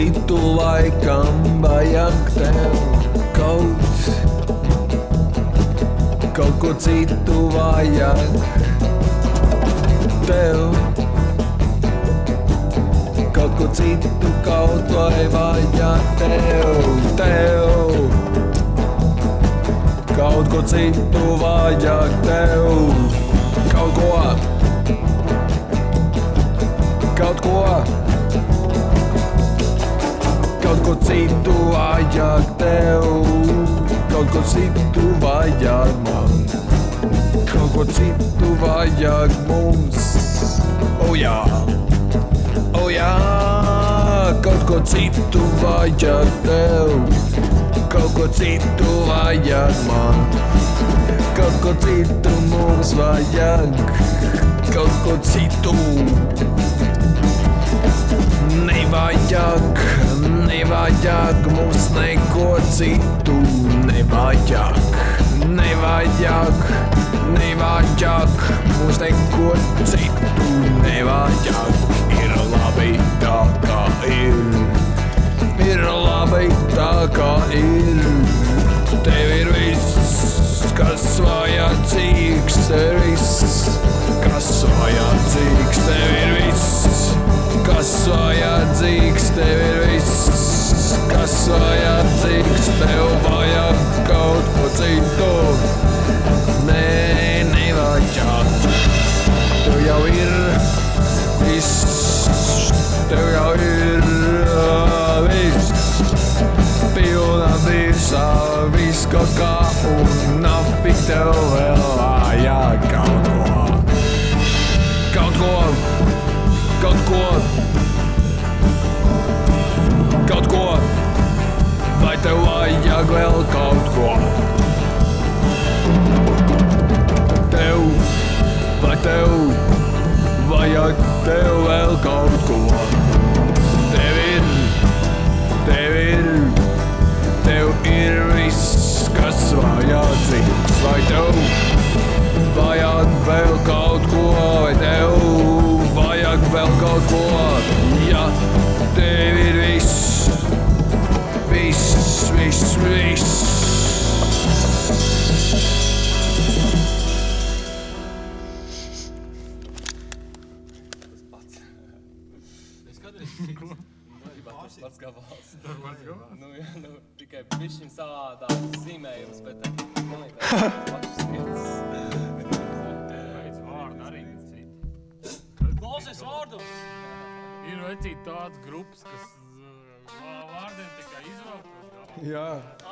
citu laikam vajag tev. Kaut ko citu vajag tev. Kaut ko citu, kaut vai vajag tev. Kaut ko citu vajag tev. Kaut ko citu vajag tev. Kaut ko citu vajag man. Kaut ko citu vajag mums. Oh jā, kaut ko citu vajag tev. Kaut ko citu vajag man. Kaut ko citu mums vajag. Kaut ko citu nevajag mums neko citu. Nevajag mums neko citu. Nevajag, ir labi tā kā ir. Ir labi tā kā ir. Tev ir viss, kas vajadzīgs. Tev ir viss, kas vajadzīgs. Tev ir viss, kas vajadzīgs. Tev ir viss, kas vajadzīgs. Tev vajag kaut ko citu. Nē, nevajag. Tev jau ir viss. Tev jau ir viss. Pilna visā, viss kaut kā. Un nafik tev vēl vajag kaut ko. Kaut ko. Vai tev vajag vēl kaut ko? Vai tev vajag vēl kaut ko? Tev ir viss, kas vajadzīgs. Vai tev vajag vēl kaut ko? Vai tev vajag vēl kaut ko? Ja tev ir viss. Pats gabals. Tikai bišķiņ savādāk zīmējums, bet man liekas, pašas vietas. Pēc vārdu arī citi. Klausies vārdu! Ir vecīt tādas grupas, kas vārdiem tikai izvēl. Jā.